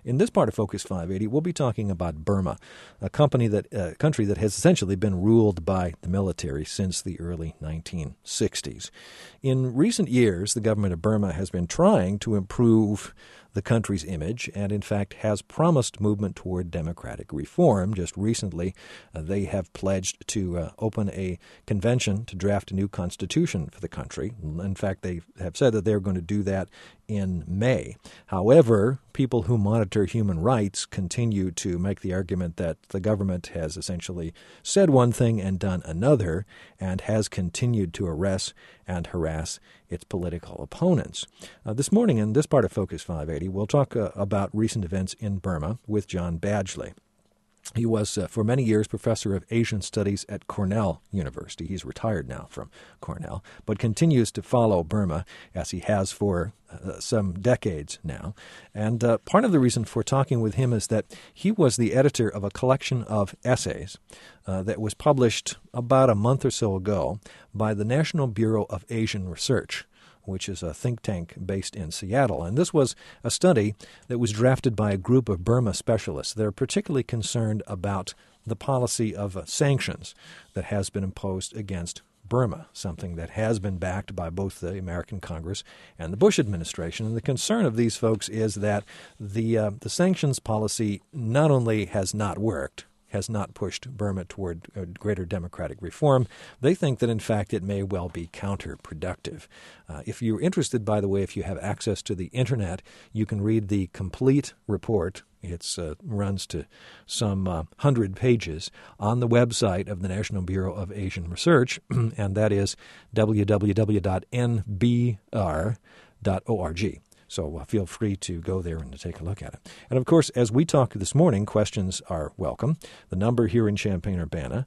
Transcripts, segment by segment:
In this part of Focus 580, we'll be talking about Burma, a country that has essentially been ruled by the military since the early 1960s. In recent years, the government of Burma has been trying to improve the country's image and, in fact, has promised movement toward democratic reform. Just recently, they have pledged to open a convention to draft a new constitution for the country. In fact, they have said that they're going to do that in May. However, people who monitor human rights continue to make the argument that the government has essentially said one thing and done another and has continued to arrest and harass its political opponents. This morning, in this part of Focus 580, we'll talk about recent events in Burma with John Badgley. He was, for many years, professor of Asian Studies at Cornell University. He's retired now from Cornell, but continues to follow Burma, as he has for some decades now. And part of the reason for talking with him is that he was the editor of a collection of essays that was published about a month or so ago by the National Bureau of Asian Research, which is a think tank based in Seattle. And this was a study that was drafted by a group of Burma specialists that are particularly concerned about the policy of sanctions that has been imposed against Burma, something that has been backed by both the American Congress and the Bush administration. And the concern of these folks is that the sanctions policy not only has not worked, has not pushed Burma toward greater democratic reform. They think that, in fact, it may well be counterproductive. If you're interested, by the way, if you have access to the Internet, you can read the complete report. It runs to some 100 pages on the website of the National Bureau of Asian Research, and that is www.nbr.org. So feel free to go there and to take a look at it. And, of course, as we talk this morning, questions are welcome. The number here in Champaign-Urbana,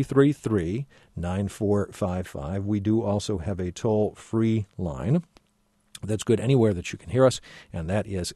333-9455. We do also have a toll-free line that's good anywhere that you can hear us, and that is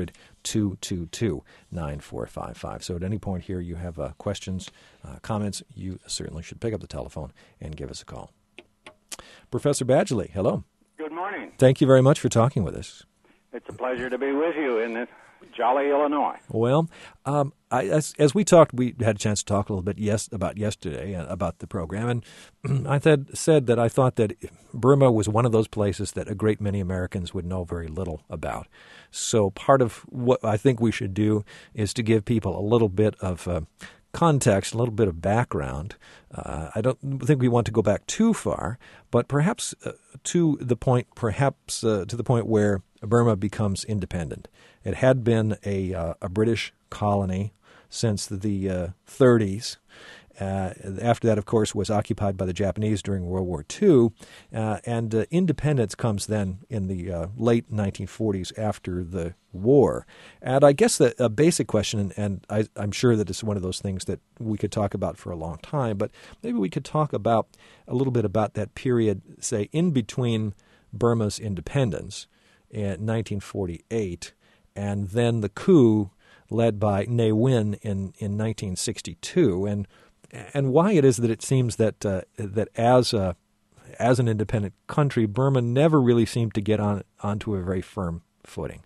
800-222-9455. So at any point here you have questions, comments, you certainly should pick up the telephone and give us a call. Professor Badgley, hello. Good morning. Thank you very much for talking with us. It's a pleasure to be with you in jolly Illinois. Well, as we talked, we had a chance to talk a little bit about yesterday, about the program, and I said that I thought that Burma was one of those places that a great many Americans would know very little about. So part of what I think we should do is to give people a little bit of context, a little bit of background. I don't think we want to go back too far, but perhaps to the point where Burma becomes independent. It had been a British colony since the 30s. After that, of course, was occupied by the Japanese during World War II, and independence comes then in the late 1940s after the war. And I guess a basic question, and I'm sure that it's one of those things that we could talk about for a long time, but maybe we could talk about a little bit about that period, say, in between Burma's independence in 1948 and then the coup led by Ne Win in 1962, and why it is that it seems that as an independent country, Burma never really seemed to get onto a very firm footing.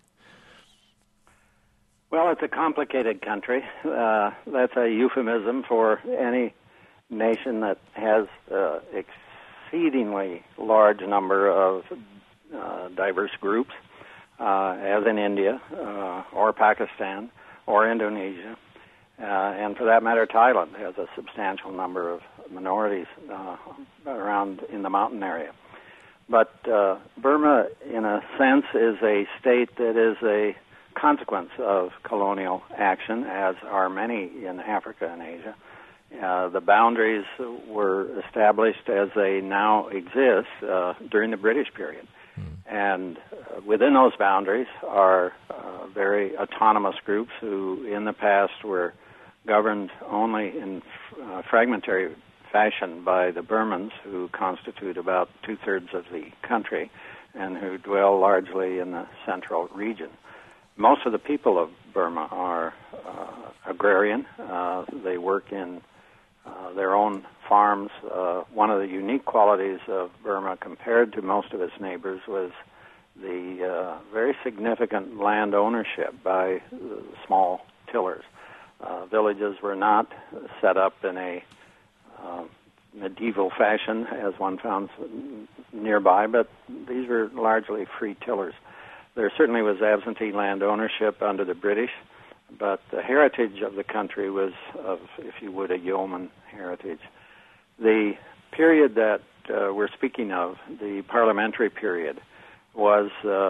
Well, it's a complicated country. That's a euphemism for any nation that has exceedingly large number of diverse groups, as in India or Pakistan or Indonesia. And for that matter, Thailand has a substantial number of minorities around in the mountain area. But Burma, in a sense, is a state that is a consequence of colonial action, as are many in Africa and Asia. The boundaries were established as they now exist during the British period. And within those boundaries are very autonomous groups who in the past were governed only in fragmentary fashion by the Burmans, who constitute about two-thirds of the country and who dwell largely in the central region. Most of the people of Burma are agrarian. They work in their own farms. One of the unique qualities of Burma compared to most of its neighbors was the very significant land ownership by small tillers. Villages were not set up in a medieval fashion as one found nearby, but these were largely free tillers. There certainly was absentee land ownership under the British, but the heritage of the country was of, if you would, a yeoman heritage. The period that we're speaking of, the parliamentary period, was,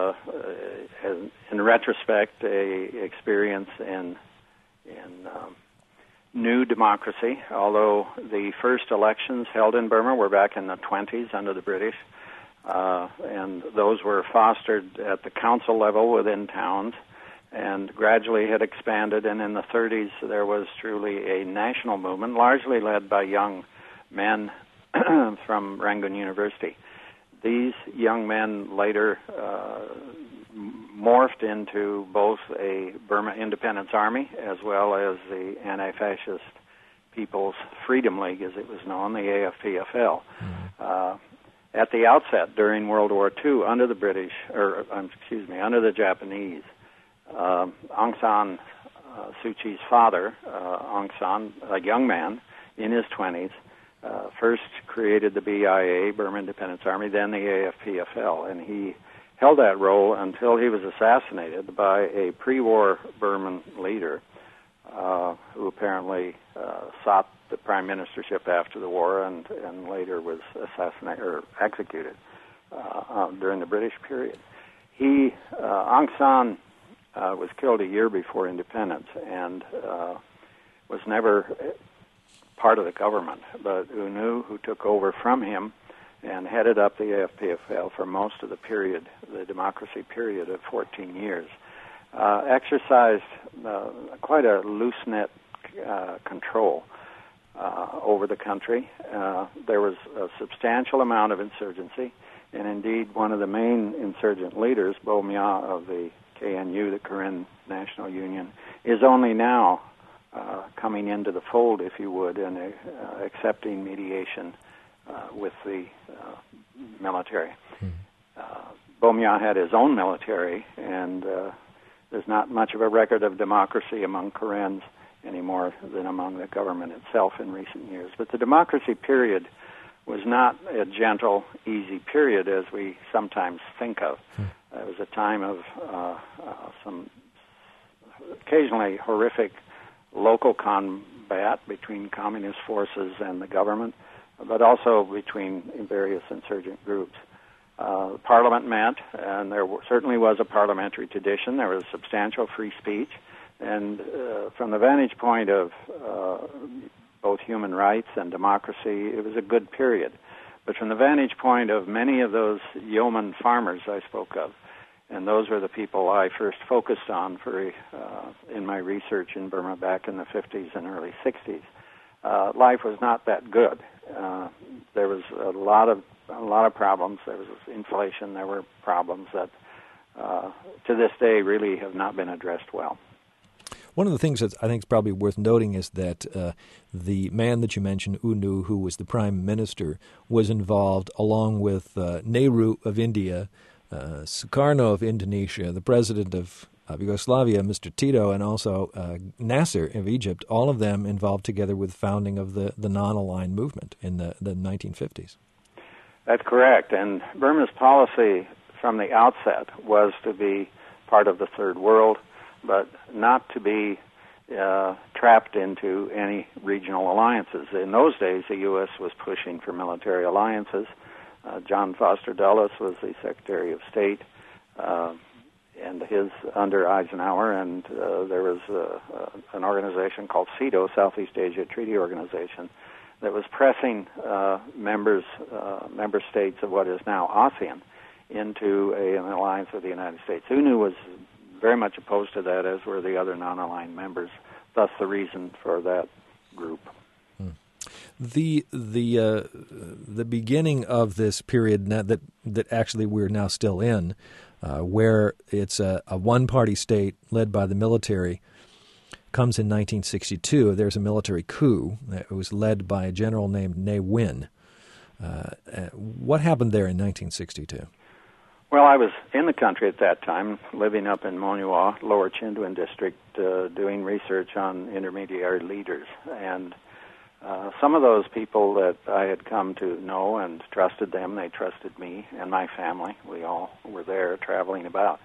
in retrospect, a experience in new democracy, although the first elections held in Burma were back in the 20s under the British, and those were fostered at the council level within towns and gradually had expanded, and in the 30s there was truly a national movement, largely led by young men from Rangoon University. These young men later morphed into both a Burma Independence Army as well as the Anti-Fascist People's Freedom League, as it was known, the AFPFL. At the outset, during World War II, under the under the Japanese, Aung San Suu Kyi's father, Aung San, a young man in his 20s, first created the BIA, Burma Independence Army, then the AFPFL, and he held that role until he was assassinated by a pre-war Burman leader who apparently sought the prime ministership after the war and later was assassinated or executed during the British period. Aung San was killed a year before independence and was never part of the government, but U Nu, who took over from him and headed up the AFPFL for most of the period, the democracy period of 14 years, exercised quite a loose-knit control over the country. There was a substantial amount of insurgency, and indeed one of the main insurgent leaders, Bo Mya of the KNU, the Karen National Union, is only now coming into the fold, if you would, and accepting mediation with the military. Bo Mya had his own military, and there's not much of a record of democracy among Karens any more than among the government itself in recent years. But the democracy period was not a gentle, easy period as we sometimes think of. It was a time of some occasionally horrific local combat between communist forces and the government, but also between various insurgent groups. Parliament met, and there certainly was a parliamentary tradition. There was substantial free speech, and from the vantage point of both human rights and democracy, it was a good period. But from the vantage point of many of those yeoman farmers I spoke of, and those were the people I first focused on in my research in Burma back in the 50s and early 60s, life was not that good. There was a lot of problems. There was inflation. There were problems that, to this day, really have not been addressed well. One of the things that I think is probably worth noting is that the man that you mentioned, U Nu, who was the prime minister, was involved along with Nehru of India, Sukarno of Indonesia, the president of Yugoslavia, Mr. Tito, and also Nasser of Egypt, all of them involved together with founding of the non-aligned movement in the 1950s. That's correct. And Burma's policy from the outset was to be part of the Third World, but not to be trapped into any regional alliances. In those days, the U.S. was pushing for military alliances. John Foster Dulles was the Secretary of State, and his under Eisenhower, and there was an organization called SEATO, Southeast Asia Treaty Organization, that was pressing member states of what is now ASEAN into an alliance with the United States. U Nu was very much opposed to that, as were the other non-aligned members. Thus, the reason for that group. The beginning of this period that actually we're now still in, where it's a one-party state led by the military, comes in 1962. There's a military coup that was led by a general named Ne Win. What happened there in 1962? Well, I was in the country at that time, living up in Monuwa, Lower Chindwin District, doing research on intermediary leaders. And some of those people that I had come to know and trusted them, they trusted me and my family. We all were there traveling about.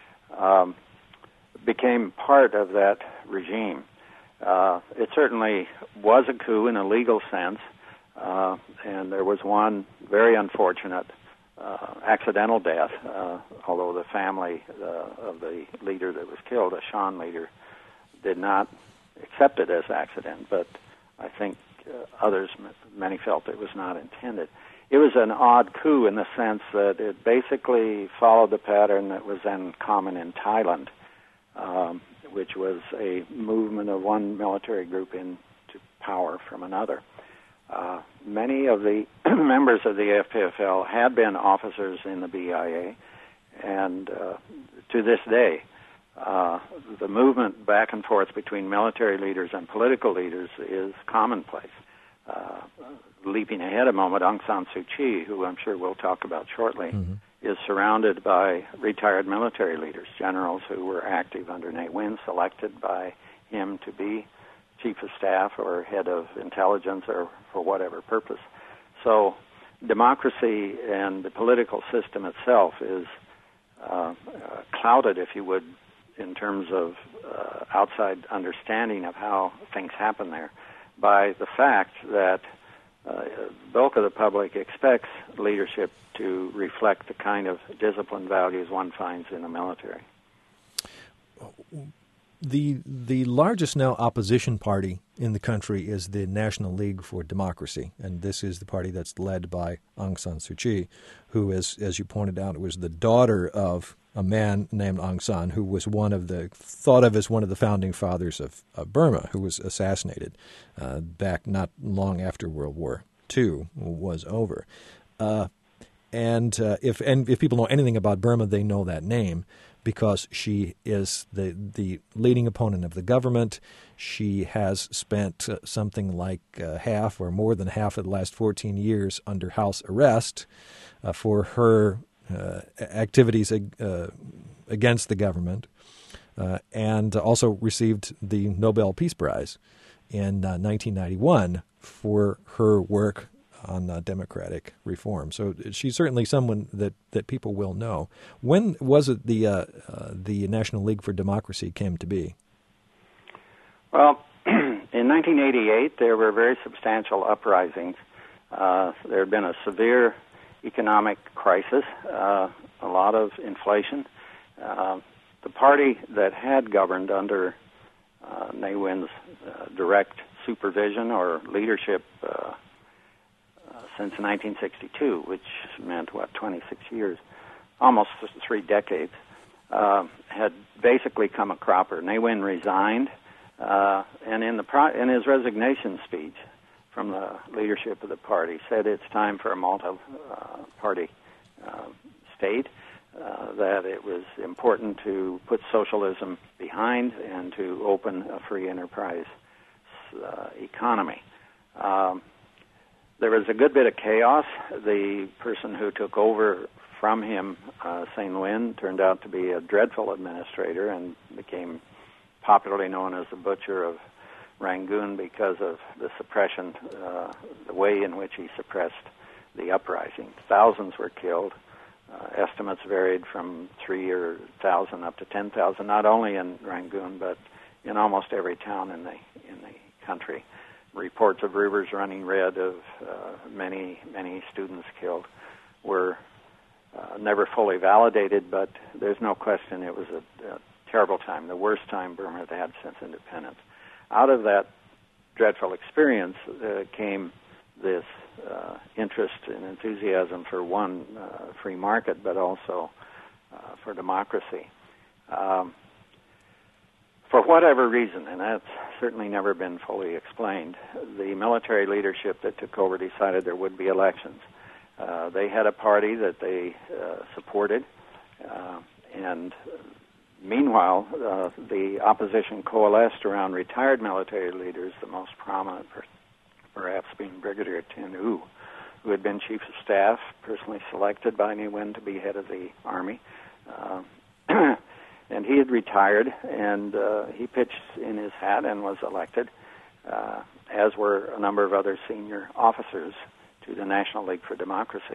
Became part of that regime. It certainly was a coup in a legal sense, and there was one very unfortunate accidental death, although the family of the leader that was killed, a Shan leader, did not accept it as accident, but I think many felt it was not intended. It was an odd coup in the sense that it basically followed the pattern that was then common in Thailand, which was a movement of one military group into power from another. Many of the members of the FPFL had been officers in the BIA, and to this day, the movement back and forth between military leaders and political leaders is commonplace. Leaping ahead a moment, Aung San Suu Kyi, who I'm sure we'll talk about shortly, is surrounded by retired military leaders, generals who were active under Ne Win, selected by him to be chief of staff or head of intelligence or for whatever purpose. So democracy and the political system itself is clouded, if you would, in terms of outside understanding of how things happen there, by the fact that the bulk of the public expects leadership to reflect the kind of disciplined values one finds in the military. The largest now opposition party in the country is the National League for Democracy, and this is the party that's led by Aung San Suu Kyi, who is, as you pointed out, was the daughter of a man named Aung San, who was thought of as one of the founding fathers of Burma, who was assassinated back not long after World War II was over. And if people know anything about Burma, they know that name, because she is the leading opponent of the government. She has spent something like half or more than half of the last 14 years under house arrest for her activities against the government, and also received the Nobel Peace Prize in 1991 for her work on democratic reform. So she's certainly someone that people will know. When was it the National League for Democracy came to be? Well, in 1988, there were very substantial uprisings. There had been a severe economic crisis, a lot of inflation. The party that had governed under Ne Win's direct supervision or leadership since 1962, which meant, 26 years, almost 3 decades, had basically come a cropper. Ne Win resigned, and in his resignation speech from the leadership of the party, said it's time for a multi-party state, that it was important to put socialism behind and to open a free enterprise economy. There was a good bit of chaos. The person who took over from him, Sein Lwin, turned out to be a dreadful administrator and became popularly known as the Butcher of Rangoon because of the suppression, the way in which he suppressed the uprising. Thousands were killed. Estimates varied from 3,000 up to 10,000, not only in Rangoon, but in almost every town in the country. Reports of rivers running red, of many students killed, were never fully validated, but there's no question it was a terrible time, the worst time Burma had since independence. Out of that dreadful experience came this interest and enthusiasm for one, free market, but also for democracy. For whatever reason, and that's certainly never been fully explained, the military leadership that took over decided there would be elections. They had a party that they supported, and meanwhile, the opposition coalesced around retired military leaders, the most prominent perhaps being Brigadier Tin Oo, who had been chief of staff, personally selected by Ne Win to be head of the Army. And he had retired, and he pitched in his hat and was elected, as were a number of other senior officers to the National League for Democracy.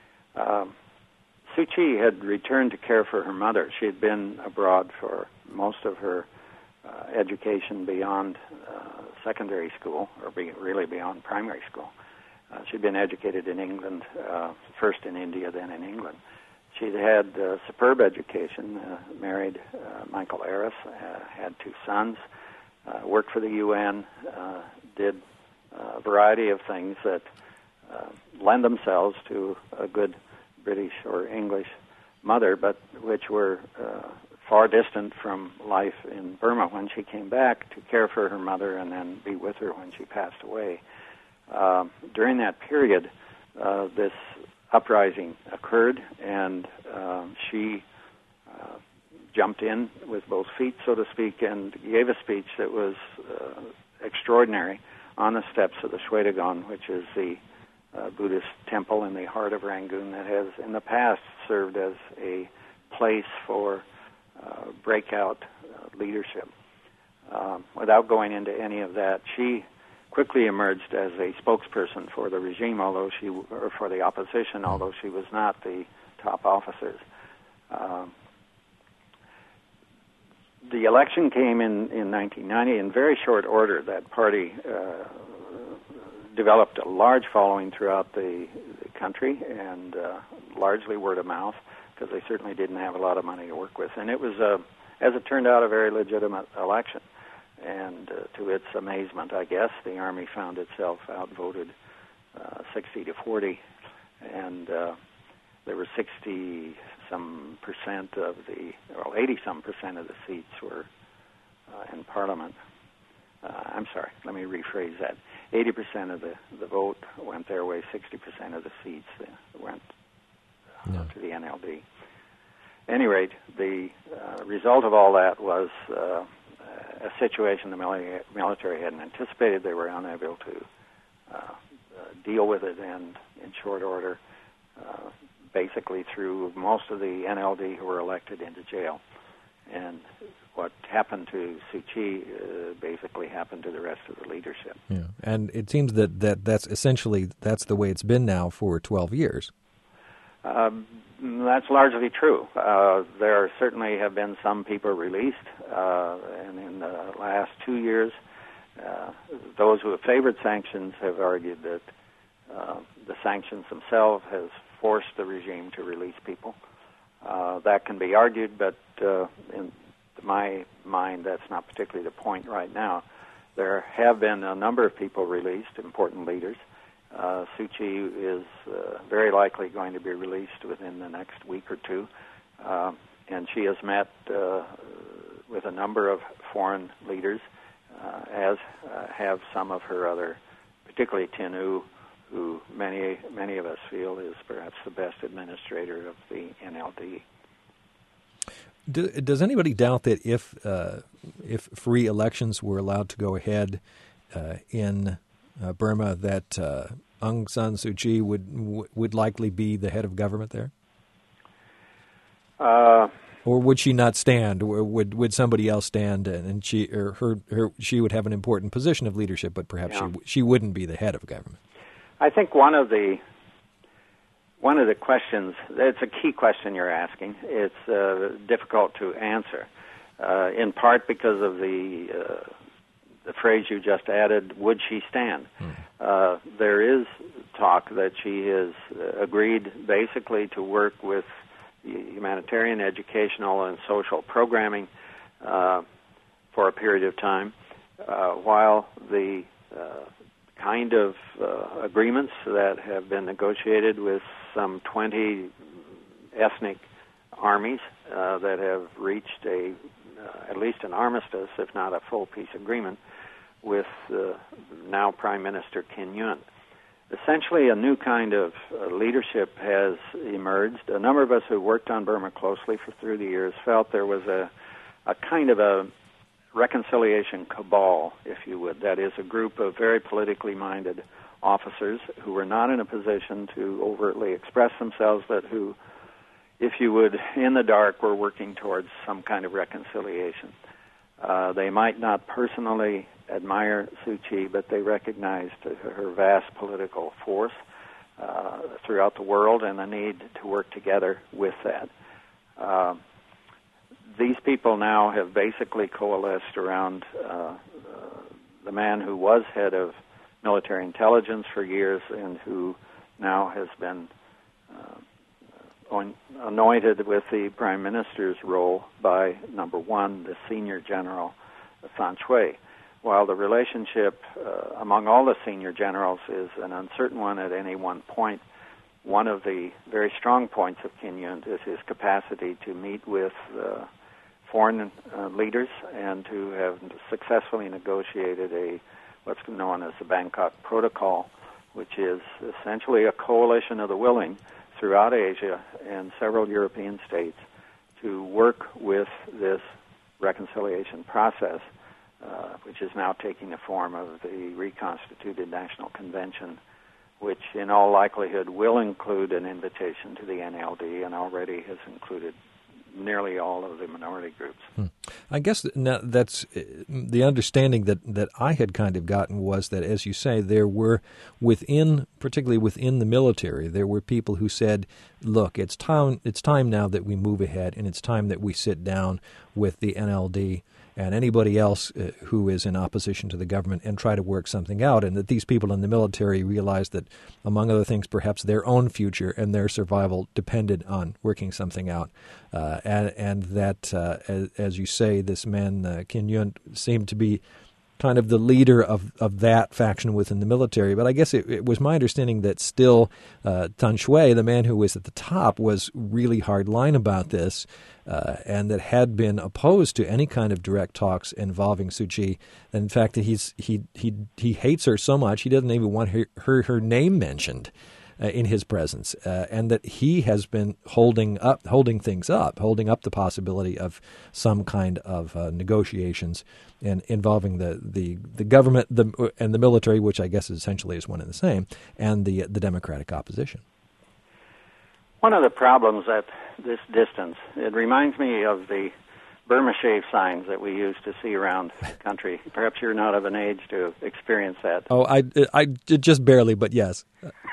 Suu Kyi had returned to care for her mother. She had been abroad for most of her education beyond secondary school, or really beyond primary school. She'd been educated in England, first in India, then in England. She'd had superb education, married Michael Aris, had 2 sons, worked for the UN, did a variety of things that lend themselves to a good British or English mother, but which were far distant from life in Burma when she came back to care for her mother and then be with her when she passed away. During that period, this uprising occurred, and she jumped in with both feet, so to speak, and gave a speech that was extraordinary on the steps of the Shwedagon, which is the Buddhist temple in the heart of Rangoon that has in the past served as a place for breakout leadership. Without going into any of that, she quickly emerged as a spokesperson for the regime, or for the opposition, although she was not the top officers. The election came in 1990 in very short order. That party developed a large following throughout the country, and largely word of mouth, because they certainly didn't have a lot of money to work with. And it was, as it turned out, a very legitimate election. And to its amazement, I guess, the Army found itself outvoted 60-40, and there were 60-some percent of 80-some percent of the seats were in Parliament. I'm sorry, let me rephrase that. 80% of the vote went their way, 60% of the seats went to the NLD. At any rate, the result of all that was a situation the military hadn't anticipated. They were unable to deal with it, and in short order, basically threw most of the NLD who were elected into jail. And what happened to Suu Kyi basically happened to the rest of the leadership. Yeah, and it seems that's essentially that's the way it's been now for 12 years. That's largely true. There certainly have been some people released, and in the last 2 years, those who have favored sanctions have argued that the sanctions themselves has forced the regime to release people. That can be argued, but in my mind, that's not particularly the point right now. There have been a number of people released, important leaders. Suu Kyi is very likely going to be released within the next week or two, and she has met with a number of foreign leaders, as have some of her other, particularly Tin Oo, who many of us feel is perhaps the best administrator of the NLD. Does anybody doubt that if free elections were allowed to go ahead in Burma, that Aung San Suu Kyi would likely be the head of government there? Or would she not stand? Or would somebody else stand, and she would have an important position of leadership, but perhaps she wouldn't be the head of government? I think one of the questions, it's a key question you're asking. It's difficult to answer, in part because of the phrase you just added, would she stand? There is talk that she has agreed basically to work with humanitarian, educational, and social programming for a period of time, while the kind of agreements that have been negotiated with some 20 ethnic armies that have reached at least an armistice, if not a full peace agreement, with now Prime Minister Kin Yuen. Essentially, a new kind of leadership has emerged. A number of us who worked on Burma closely through the years felt there was a kind of a reconciliation cabal, if you would. That is a group of very politically minded officers who were not in a position to overtly express themselves, but who, if you would, in the dark, were working towards some kind of reconciliation. They might not personally admire Suu Kyi, but they recognized her vast political force throughout the world and the need to work together with that. These people now have basically coalesced around the man who was head of military intelligence for years and who now has been anointed with the prime minister's role by, number one, the senior general, Than Shwe. While the relationship among all the senior generals is an uncertain one at any one point, one of the very strong points of Khin Nyunt is his capacity to meet with foreign leaders and to have successfully negotiated what's known as the Bangkok Protocol, which is essentially a coalition of the willing throughout Asia and several European states to work with this reconciliation process, which is now taking the form of the reconstituted National Convention, which in all likelihood will include an invitation to the NLD and already has included nearly all of the minority groups. I guess that's the understanding that I had kind of gotten was that, as you say, there were particularly within the military, there were people who said, look, it's time now that we move ahead and it's time that we sit down with the NLD and anybody else who is in opposition to the government and try to work something out, and that these people in the military realized that, among other things, perhaps their own future and their survival depended on working something out, and that, as you say, this man, Khin Nyunt, seemed to be kind of the leader of that faction within the military. But I guess it was my understanding that still Than Shwe, the man who was at the top, was really hard line about this, and that had been opposed to any kind of direct talks involving Suu Kyi. And in fact, he hates her so much he doesn't even want her name mentioned in his presence, and that he has been holding up the possibility of some kind of negotiations and involving the government and the military, which I guess essentially is one and the same, and the democratic opposition. One of the problems at this distance, it reminds me of the Burma shave signs that we used to see around the country. Perhaps you're not of an age to experience that. Oh, I just barely, but yes.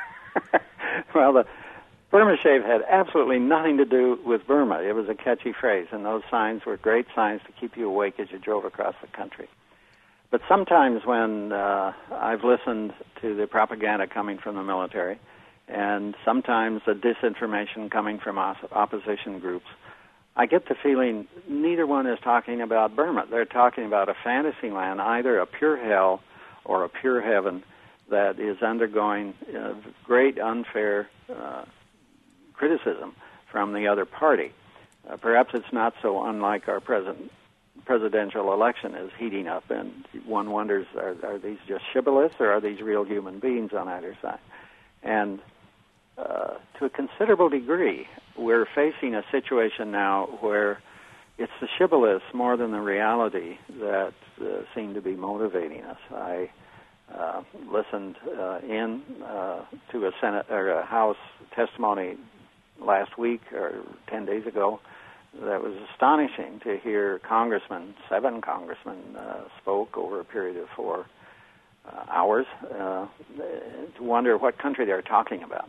Well, the Burma shave had absolutely nothing to do with Burma. It was a catchy phrase, and those signs were great signs to keep you awake as you drove across the country. But sometimes when I've listened to the propaganda coming from the military, and sometimes the disinformation coming from opposition groups, I get the feeling neither one is talking about Burma. They're talking about a fantasy land, either a pure hell or a pure heaven that is undergoing great unfair criticism from the other party. Perhaps it's not so unlike our presidential election is heating up, and one wonders, are these just shibboleths or are these real human beings on either side? And to a considerable degree, we're facing a situation now where it's the shibboleths more than the reality that seem to be motivating us. I listened to a Senate or a House testimony last week or 10 days ago that was astonishing to hear 7 congressmen spoke over a period of 4 hours to wonder what country they're talking about.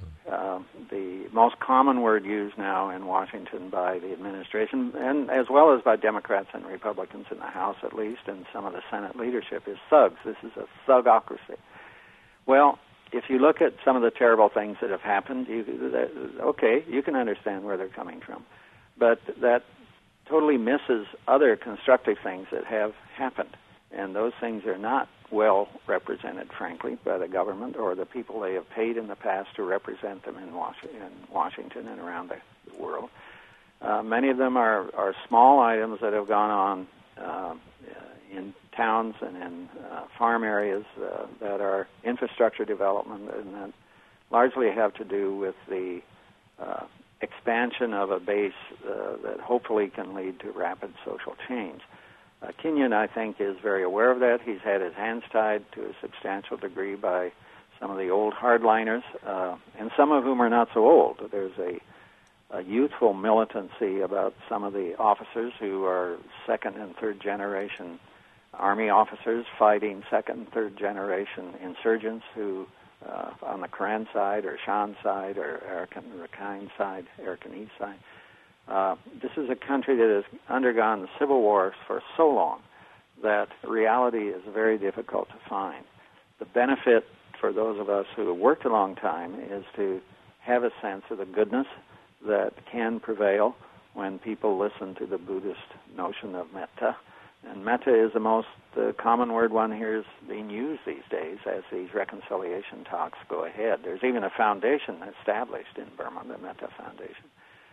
The most common word used now in Washington by the administration, and as well as by Democrats and Republicans in the House at least, and some of the Senate leadership, is thugs. This is a thugocracy. Well, if you look at some of the terrible things that have happened, you can understand where they're coming from. But that totally misses other constructive things that have happened. And those things are not well represented, frankly, by the government or the people they have paid in the past to represent them in Washington and around the world. Many of them are small items that have gone on in towns and in farm areas that are infrastructure development and that largely have to do with the expansion of a base that hopefully can lead to rapid social change. Kenyon, I think, is very aware of that. He's had his hands tied to a substantial degree by some of the old hardliners, and some of whom are not so old. There's a youthful militancy about some of the officers who are second and third generation Army officers fighting second and third generation insurgents who, on the Karen side or Shan side or Rakhine side, Arakanese side. This is a country that has undergone civil wars for so long that reality is very difficult to find. The benefit for those of us who have worked a long time is to have a sense of the goodness that can prevail when people listen to the Buddhist notion of metta. And metta is the most common word one hears being used these days as these reconciliation talks go ahead. There's even a foundation established in Burma, the Metta Foundation.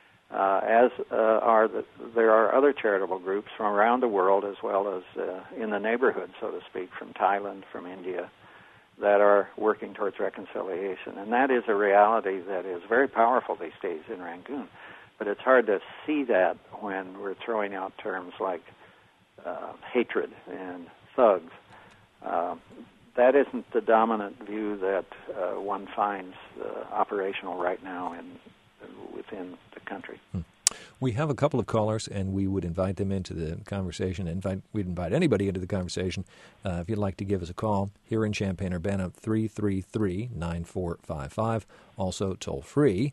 There are other charitable groups from around the world as well as in the neighborhood, so to speak, from Thailand, from India, that are working towards reconciliation. And that is a reality that is very powerful these days in Rangoon. But it's hard to see that when we're throwing out terms like hatred and thugs. That isn't the dominant view that one finds operational right now within the country. We have a couple of callers, and we would invite them into the conversation. We'd invite anybody into the conversation. If you'd like to give us a call, here in Champaign-Urbana, 333-9455. Also toll-free,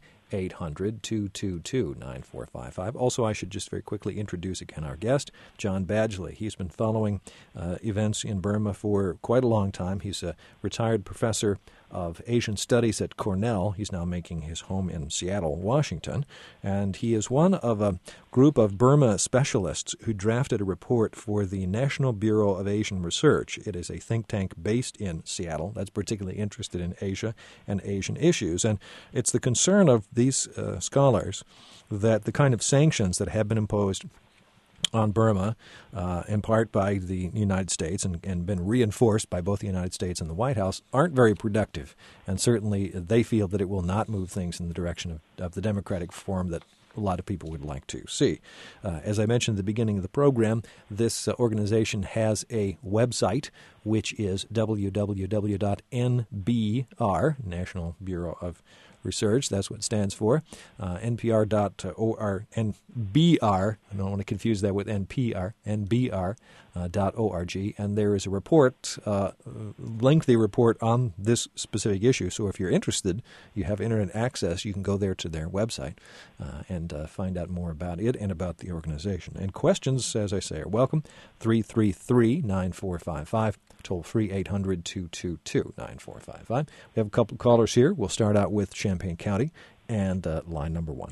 800-222-9455. Also, I should just very quickly introduce again our guest, John Badgley. He's been following events in Burma for quite a long time. He's a retired professor of Asian Studies at Cornell. He's now making his home in Seattle, Washington. And he is one of a group of Burma specialists who drafted a report for the National Bureau of Asian Research. It is a think tank based in Seattle that's particularly interested in Asia and Asian issues. And it's the concern of these scholars that the kind of sanctions that have been imposed on Burma, in part by the United States and been reinforced by both the United States and the White House, aren't very productive. And certainly they feel that it will not move things in the direction of the democratic reform that a lot of people would like to see. As I mentioned at the beginning of the program, this organization has a website, which is www.nbr, National Bureau of Research, that's what it stands for, npr.org, NBR, I don't want to confuse that with NPR, nbr.org, and there is a report, lengthy report on this specific issue. So if you're interested, you have internet access, you can go there to their website and find out more about it and about the organization. And questions, as I say, are welcome, 333-9455. Toll-free, 800-222-9455. We have a couple of callers here. We'll start out with Champaign County and line number one.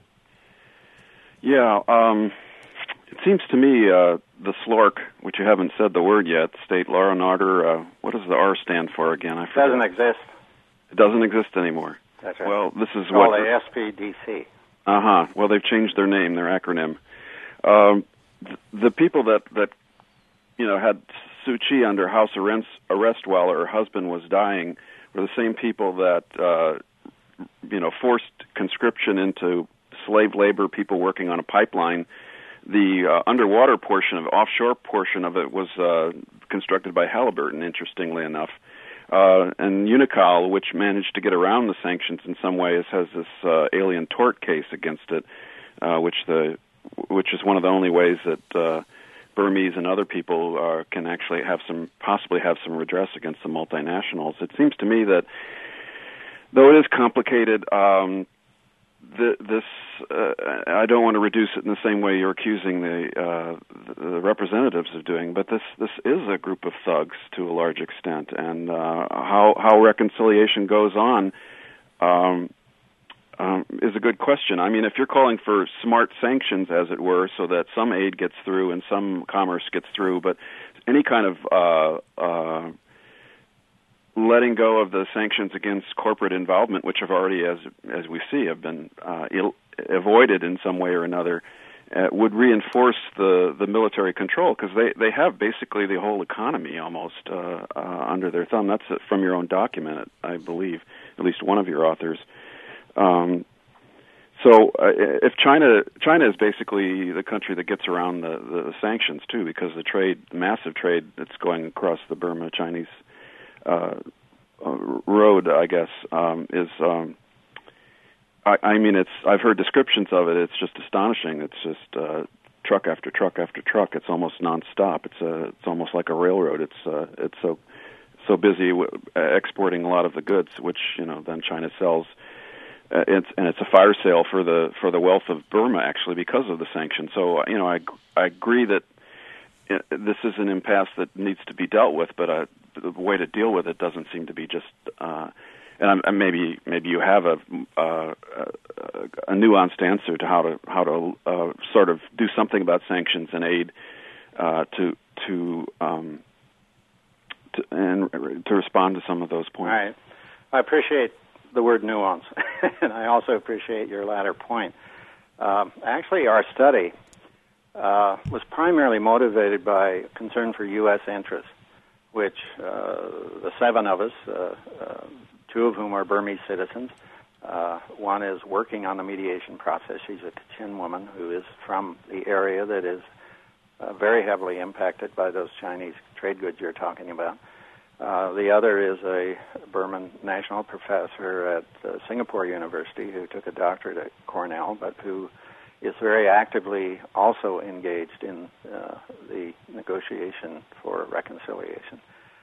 Yeah, it seems to me the SLORC, which you haven't said the word yet, State Law and Order, what does the R stand for again? I forget. Doesn't exist. It doesn't exist anymore. That's right. Well, this is what the SPDC. Well, they've changed their name, their acronym. The people that had Suu Kyi under house arrest while her husband was dying were the same people that forced conscription into slave labor, people working on a pipeline. The underwater portion of offshore portion of it was constructed by Halliburton, interestingly enough. And Unocal, which managed to get around the sanctions in some ways, has this alien tort case against it, which is one of the only ways that Burmese and other people can actually possibly have some redress against the multinationals. It seems to me that, though it is complicated, I don't want to reduce it in the same way you're accusing the representatives of doing, but this is a group of thugs to a large extent, and how reconciliation goes on is a good question. I mean, if you're calling for smart sanctions, as it were, so that some aid gets through and some commerce gets through, but any kind of letting go of the sanctions against corporate involvement, which have already, as we see, have been avoided in some way or another, would reinforce the military control, because they have basically the whole economy almost under their thumb. That's from your own document, I believe, at least one of your authors. So if China is basically the country that gets around the sanctions too, because the massive trade that's going across the Burma-Chinese road, I guess, is. I mean, I've heard descriptions of it. It's just astonishing. It's just truck after truck after truck. It's almost nonstop. It's almost like a railroad. It's so busy exporting a lot of the goods, which then China sells. It's a fire sale for the wealth of Burma, actually, because of the sanctions. So I agree that this is an impasse that needs to be dealt with, but the way to deal with it doesn't seem to be just. And maybe you have a nuanced answer to how to sort of do something about sanctions and aid to respond to some of those points. All right. I appreciate the word nuance, and I also appreciate your latter point. Actually, our study was primarily motivated by concern for U.S. interests, which the seven of us, two of whom are Burmese citizens, one is working on the mediation process. She's a Kachin woman who is from the area that is very heavily impacted by those Chinese trade goods you're talking about. The other is a Burman national professor at Singapore University who took a doctorate at Cornell, but who is very actively also engaged in the negotiation for reconciliation.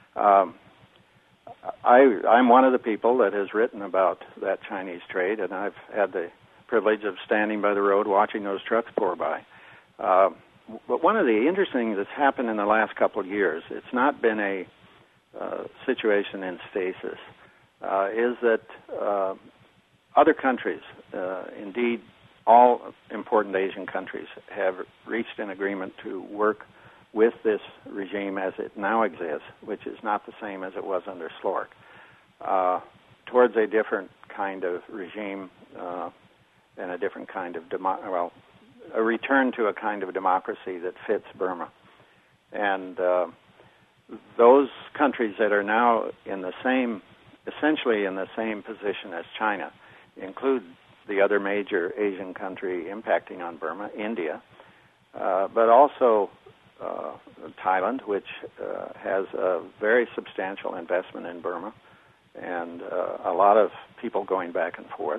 I'm one of the people that has written about that Chinese trade, and I've had the privilege of standing by the road watching those trucks pour by. But one of the interesting things that's happened in the last couple of years, it's not been a situation in stasis, is that other countries, indeed all important Asian countries, have reached an agreement to work with this regime as it now exists, which is not the same as it was under Slork, towards a different kind of regime and a different kind of a return to a kind of democracy that fits Burma. And those countries that are now essentially in the same position as China, include the other major Asian country impacting on Burma, India, but also Thailand, which has a very substantial investment in Burma, and a lot of people going back and forth.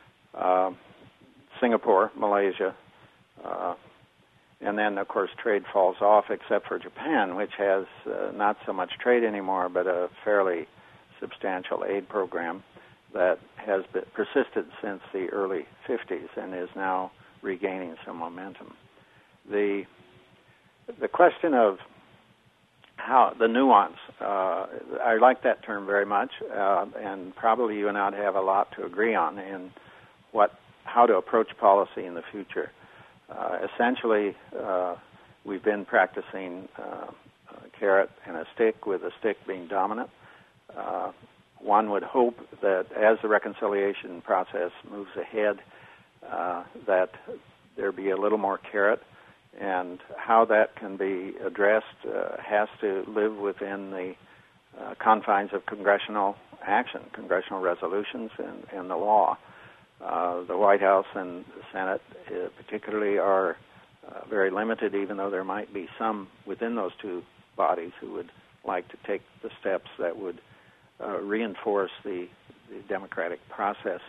Singapore, Malaysia, and then, of course, trade falls off except for Japan, which has not so much trade anymore, but a fairly substantial aid program that has persisted since the early 50s and is now regaining some momentum. The question of how the nuance, I like that term very much, and probably you and I have a lot to agree on in how to approach policy in the future. Essentially, we've been practicing carrot and a stick, with a stick being dominant. One would hope that as the reconciliation process moves ahead, that there be a little more carrot, and how that can be addressed has to live within the confines of congressional action, congressional resolutions, and the law. The White House and the Senate particularly are very limited, even though there might be some within those two bodies who would like to take the steps that would reinforce the democratic process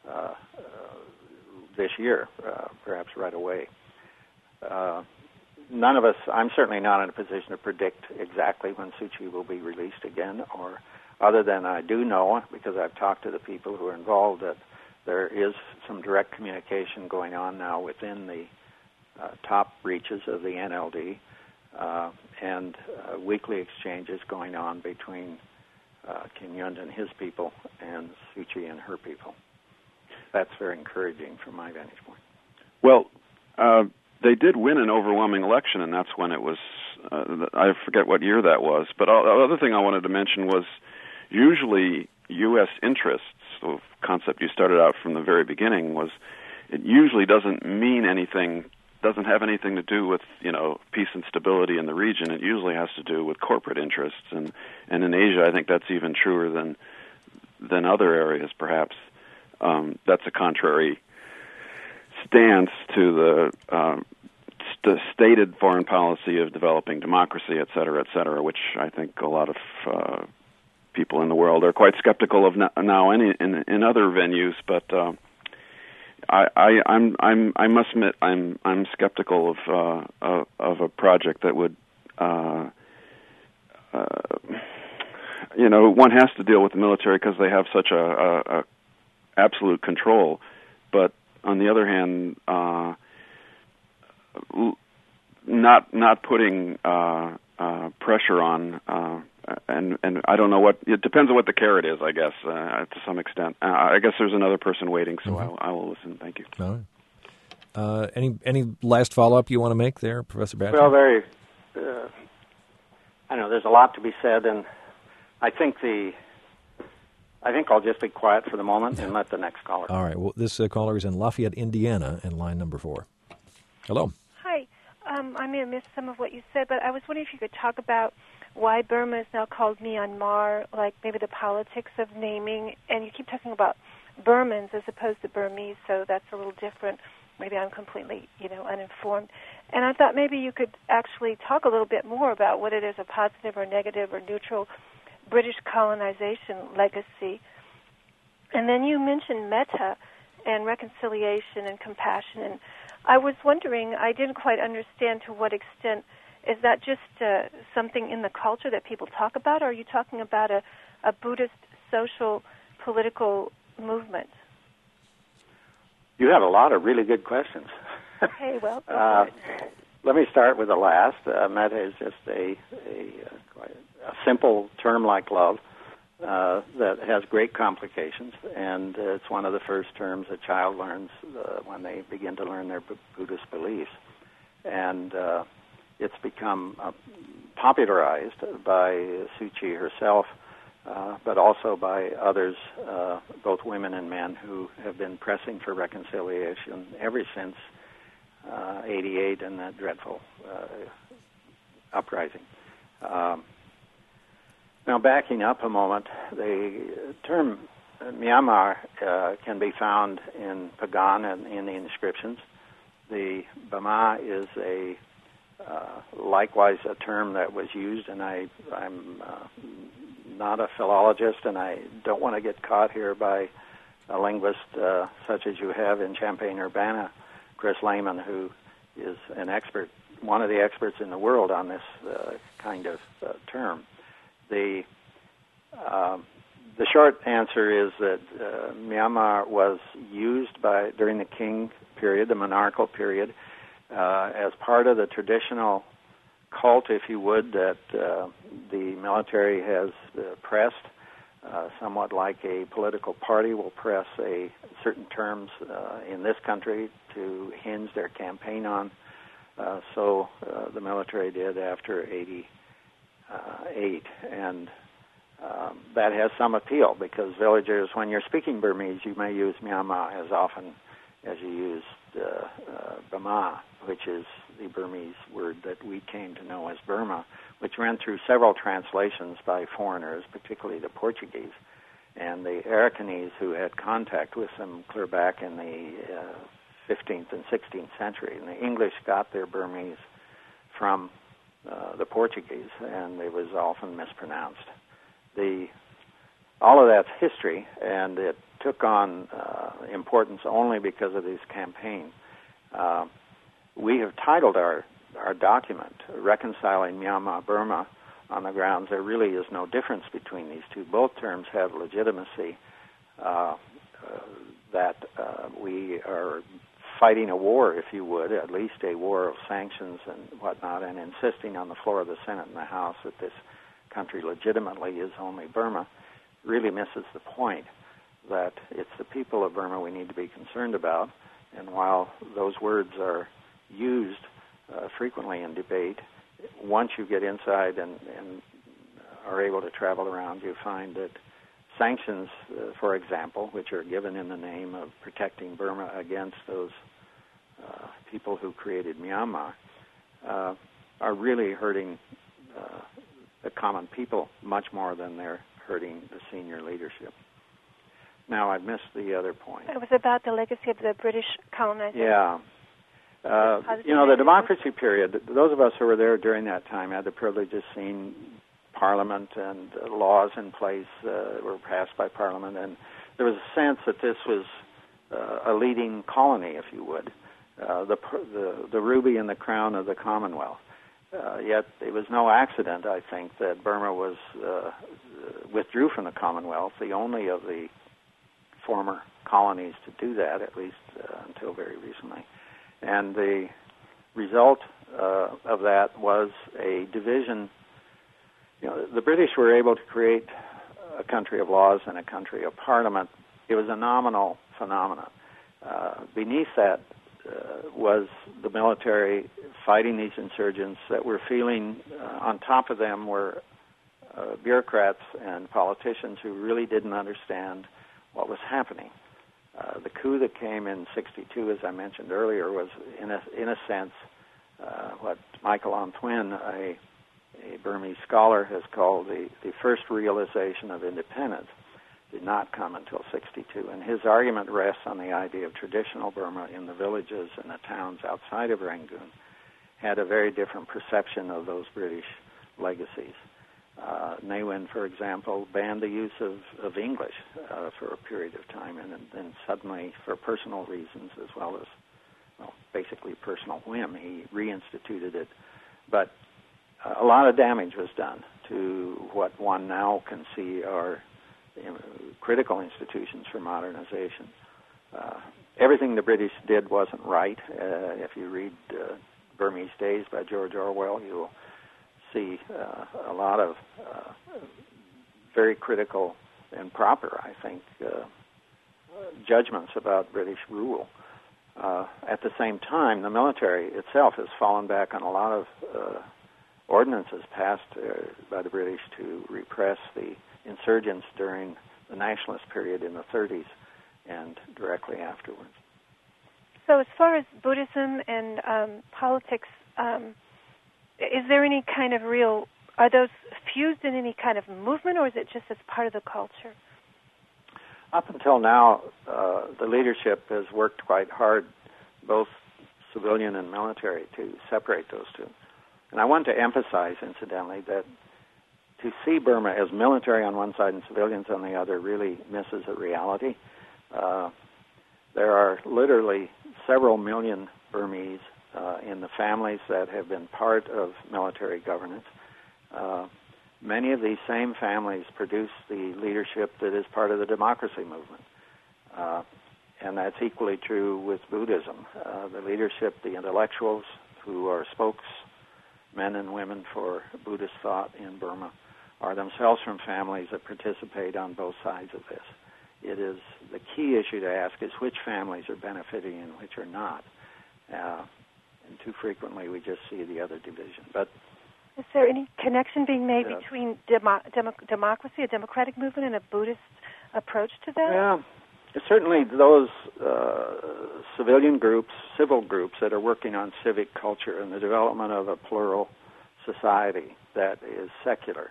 this year, perhaps right away. None of us, I'm certainly not in a position to predict exactly when Suu Kyi will be released again, or other than I do know, because I've talked to the people who are involved, that there is some direct communication going on now within the top reaches of the NLD, and weekly exchanges going on between Kim Yund and his people and Suu Kyi and her people. That's very encouraging from my vantage point. Well, they did win an overwhelming election, and that's when it was, I forget what year that was, but the other thing I wanted to mention was usually U.S. interests, the concept you started out from the very beginning, was it usually doesn't mean anything, doesn't have anything to do with, peace and stability in the region. It usually has to do with corporate interests, and in Asia I think that's even truer than other areas perhaps. That's a contrary stance to the stated foreign policy of developing democracy, et cetera, which I think a lot of people in the world are quite skeptical of now in other venues. But I must admit I'm skeptical of a project that would. One has to deal with the military because they have such a absolute control, but on the other hand, not putting pressure on, and I don't know what. It depends on what the carrot is, I guess, to some extent. I guess there's another person waiting, so I will listen. Thank you. All right. Any last follow-up you want to make there, Professor Batchelor? Well, I know there's a lot to be said, and I think I'll just be quiet for the moment and let the next caller. All right. Well, this caller is in Lafayette, Indiana, in line number 4. Hello. Hi. I may have missed some of what you said, but I was wondering if you could talk about why Burma is now called Myanmar, like maybe the politics of naming. And you keep talking about Burmans as opposed to Burmese, so that's a little different. Maybe I'm completely, uninformed. And I thought maybe you could actually talk a little bit more about what it is, a positive or negative or neutral British colonization legacy. And then you mentioned metta and reconciliation and compassion. And I was wondering, I didn't quite understand to what extent, is that just something in the culture that people talk about, or are you talking about a Buddhist social political movement? You have a lot of really good questions. Okay, well, go for it. Let me start with the last. Metta is just a simple term like love that has great complications, and it's one of the first terms a child learns when they begin to learn their Buddhist beliefs. And it's become popularized by Suu Kyi herself, but also by others, both women and men, who have been pressing for reconciliation ever since 88 and that dreadful uprising. Now, backing up a moment, the term Myanmar can be found in Pagan and in the inscriptions. The Burma is likewise a term that was used, and I'm not a philologist, and I don't want to get caught here by a linguist such as you have in Champaign-Urbana, Chris Lehman, who is an expert, one of the experts in the world on this kind of term. The short answer is that Myanmar was used during the King period, the monarchical period, as part of the traditional cult, if you would, that the military has pressed, somewhat like a political party will press certain terms in this country to hinge their campaign on. So the military did after 88, and that has some appeal because villagers, when you're speaking Burmese, you may use Myanmar as often as you use Burma, which is the Burmese word that we came to know as Burma, which ran through several translations by foreigners, particularly the Portuguese and the Arakanese, who had contact with them clear back in the 15th and 16th century. And the English got their Burmese from the Portuguese, and it was often mispronounced. All of that's history, and it took on importance only because of this campaign. We have titled our document "Reconciling Myanmar-Burma" on the grounds there really is no difference between these two. Both terms have legitimacy, that we are fighting a war, if you would, at least a war of sanctions and whatnot, and insisting on the floor of the Senate and the House that this country legitimately is only Burma, really misses the point that it's the people of Burma we need to be concerned about. And while those words are used frequently in debate, once you get inside and are able to travel around, you find that sanctions, for example, which are given in the name of protecting Burma against those people who created Myanmar, are really hurting the common people much more than they're hurting the senior leadership. Now I've missed the other point. It was about the legacy of the British colonization. Yeah. The democracy period, those of us who were there during that time had the privilege of seeing Parliament and laws in place were passed by Parliament, and there was a sense that this was a leading colony, if you would, the ruby in the crown of the Commonwealth. Yet it was no accident, I think, that Burma was withdrew from the Commonwealth, the only of the former colonies to do that, at least until very recently. And the result of that was a division. The British were able to create a country of laws and a country of parliament. It was a nominal phenomenon. Beneath that was the military fighting these insurgents that were feeling, on top of them were bureaucrats and politicians who really didn't understand what was happening. The coup that came in '62, as I mentioned earlier, was in a sense what Michael Ontwin, a Burmese scholar, has called the first realization of independence. Did not come until '62, and his argument rests on the idea of traditional Burma in the villages and the towns outside of Rangoon had a very different perception of those British legacies. Ne Win, for example, banned the use of English for a period of time, and then suddenly, for personal reasons as well as, basically personal whim, he reinstituted it. But a lot of damage was done to what one now can see are critical institutions for modernization. Everything the British did wasn't right. If you read Burmese Days by George Orwell, you'll see a lot of very critical and proper, I think, judgments about British rule. At the same time, the military itself has fallen back on a lot of ordinances passed by the British to repress the insurgents during the nationalist period in the 30s and directly afterwards. So as far as Buddhism and politics, is there any kind of are those fused in any kind of movement, or is it just as part of the culture? Up until now, the leadership has worked quite hard, both civilian and military, to separate those two. And I want to emphasize, incidentally, that to see Burma as military on one side and civilians on the other really misses a reality. There are literally several million Burmese in the families that have been part of military governance. Many of these same families produce the leadership that is part of the democracy movement. And that's equally true with Buddhism. The leadership, the intellectuals who are spokesmen and women for Buddhist thought in Burma are themselves from families that participate on both sides of this. It is the key issue to ask is which families are benefiting and which are not. And too frequently we just see the other division. But is there any connection being made between democracy, a democratic movement, and a Buddhist approach to that? Yeah. Certainly those civilian groups, civil groups that are working on civic culture and the development of a plural society that is secular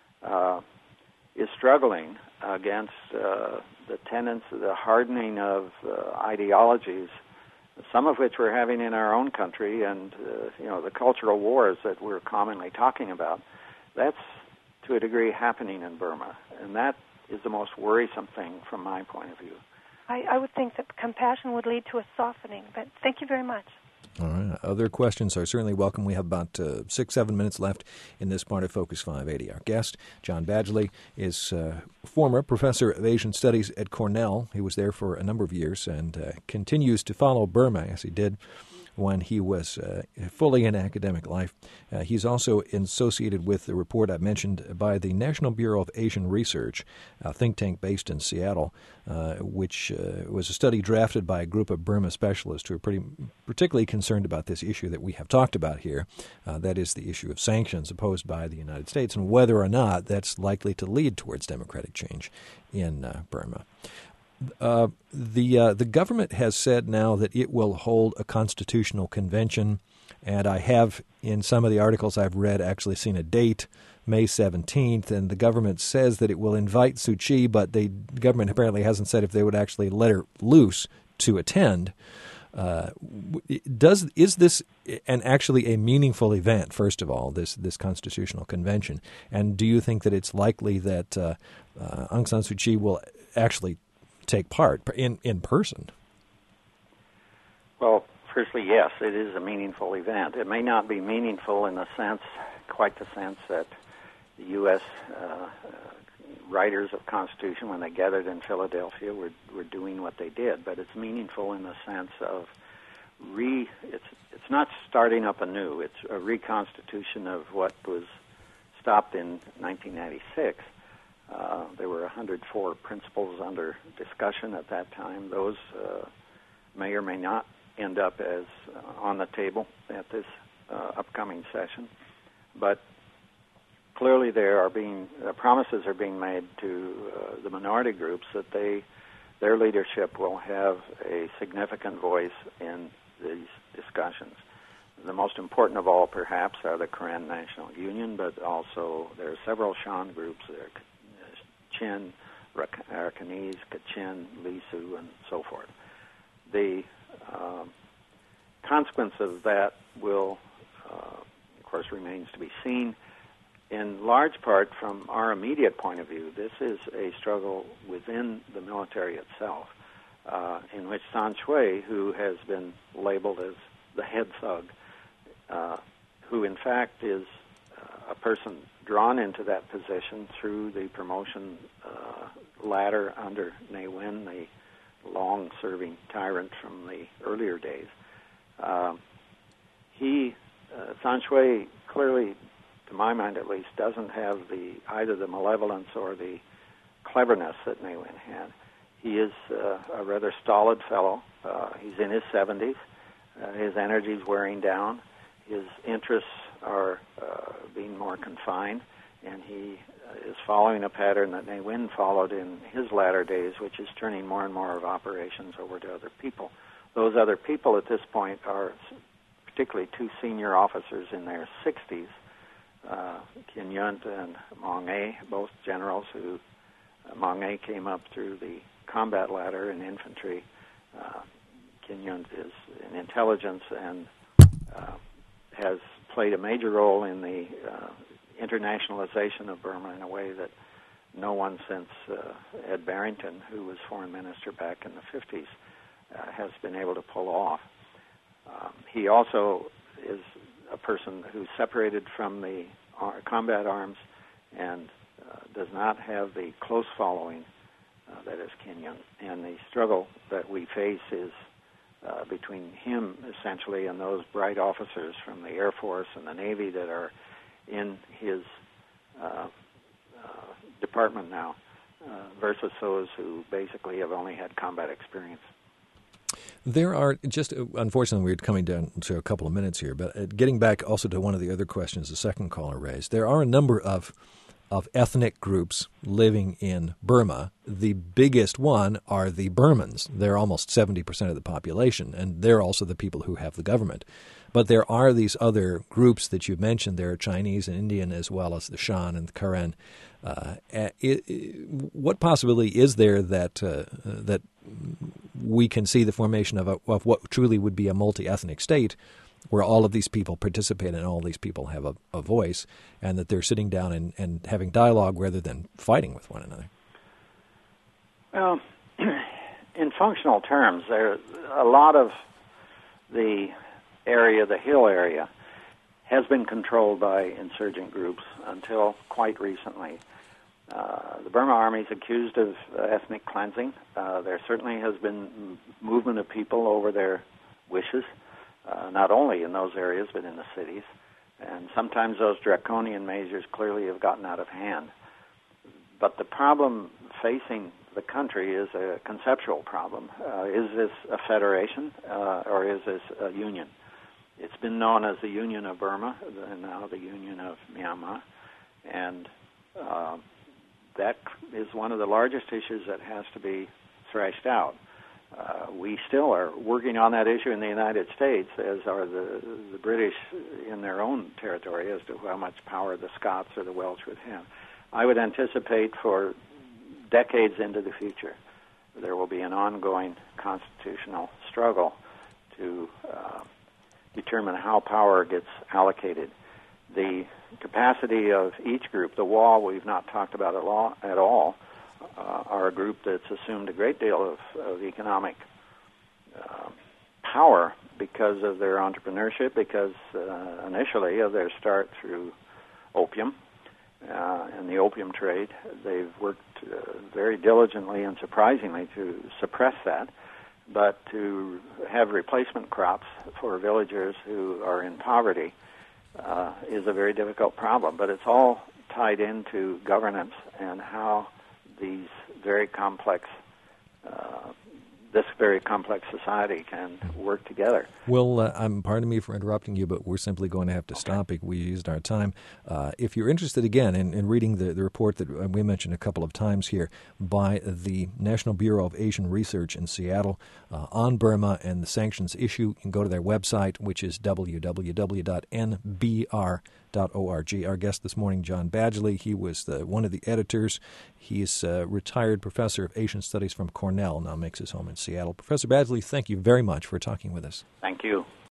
is struggling against the tenets, the hardening of ideologies, some of which we're having in our own country, and the cultural wars that we're commonly talking about. That's, to a degree, happening in Burma, and that is the most worrisome thing from my point of view. I would think that compassion would lead to a softening, but thank you very much. All right. Other questions are certainly welcome. We have about 6-7 minutes left in this part of Focus 580. Our guest, John Badgley, is former professor of Asian Studies at Cornell. He was there for a number of years and continues to follow Burma, as he did when he was fully in academic life. He's also associated with the report I mentioned by the National Bureau of Asian Research, a think tank based in Seattle, which was a study drafted by a group of Burma specialists who are particularly concerned about this issue that we have talked about here. That is the issue of sanctions imposed by the United States and whether or not that's likely to lead towards democratic change in Burma. The government has said now that it will hold a constitutional convention, and I have, in some of the articles I've read, actually seen a date May 17th, and the government says that it will invite Suu Kyi, but the government apparently hasn't said if they would actually let her loose to attend. Is this actually a meaningful event, first of all, this constitutional convention? And do you think that it's likely that Aung San Suu Kyi will actually take part in person? Well, firstly, yes, it is a meaningful event. It may not be meaningful in quite the sense that the U.S. Writers of Constitution, when they gathered in Philadelphia, were doing what they did. But it's meaningful in the sense of it's not starting up anew. It's a reconstitution of what was stopped in 1996. There were 104 principles under discussion at that time. Those may or may not end up as on the table at this upcoming session. But clearly promises are being made to the minority groups that their leadership will have a significant voice in these discussions. The most important of all, perhaps, are the Karen National Union, but also there are several Shan groups. There are Chin, Arakanese, Kachin, Lisu, and so forth. The consequence of that will, of course, remains to be seen. In large part, from our immediate point of view, this is a struggle within the military itself, in which San Shui, who has been labeled as the head thug, who in fact is a person drawn into that position through the promotion ladder under Ne Win, the long-serving tyrant from the earlier days. San Shui clearly, to my mind at least, doesn't have either the malevolence or the cleverness that Ne Win had. He is a rather stolid fellow. He's in his 70s. His energy's wearing down. His interests are being more confined, and he is following a pattern that Ne Win followed in his latter days, which is turning more and more of operations over to other people. Those other people at this point are particularly two senior officers in their 60s, Kin Yunt and Maung A, both generals who Maung A came up through the combat ladder in infantry. Kin Yunt is in intelligence and has played a major role in the internationalization of Burma in a way that no one since Ed Barrington, who was foreign minister back in the 50s, has been able to pull off. He also is a person who's separated from the combat arms and does not have the close following that is Kin Yunt. And the struggle that we face is between him, essentially, and those bright officers from the Air Force and the Navy that are in his department now, versus those who basically have only had combat experience. There are unfortunately, we're coming down to a couple of minutes here, but getting back also to one of the other questions the second caller raised, there are a number of ethnic groups living in Burma. The biggest one are the Burmans. They're almost 70% of the population, and they're also the people who have the government. But there are these other groups that you mentioned. There are Chinese and Indian as well as the Shan and the Karen. What possibility is there that we can see the formation of what truly would be a multi-ethnic state where all of these people participate and all these people have a voice, and that they're sitting down and having dialogue rather than fighting with one another? Well, in functional terms, there a lot of the area, the hill area, has been controlled by insurgent groups until quite recently. The Burma Army is accused of ethnic cleansing. There certainly has been movement of people over their wishes, not only in those areas but in the cities. And sometimes those draconian measures clearly have gotten out of hand. But the problem facing the country is a conceptual problem. Is this a federation or is this a union? It's been known as the Union of Burma, and now the Union of Myanmar. And that is one of the largest issues that has to be thrashed out. We still are working on that issue in the United States, as are the British in their own territory, as to how much power the Scots or the Welsh would have. I would anticipate for decades into the future there will be an ongoing constitutional struggle to determine how power gets allocated. The capacity of each group, the WA we've not talked about at all, are a group that's assumed a great deal of economic power because of their entrepreneurship, because initially of their start through opium and the opium trade. They've worked very diligently and surprisingly to suppress that, but to have replacement crops for villagers who are in poverty is a very difficult problem. But it's all tied into governance and how these very complex this very complex society can work together. Well, pardon me for interrupting you, but we're simply going to have to stop. We used our time. If you're interested, again, in reading the report that we mentioned a couple of times here by the National Bureau of Asian Research in Seattle on Burma and the sanctions issue, you can go to their website, which is www.nbr.org. Our guest this morning, John Badgley, he was one of the editors. He's a retired professor of Asian Studies from Cornell, now makes his home in Seattle. Professor Badgley, thank you very much for talking with us. Thank you.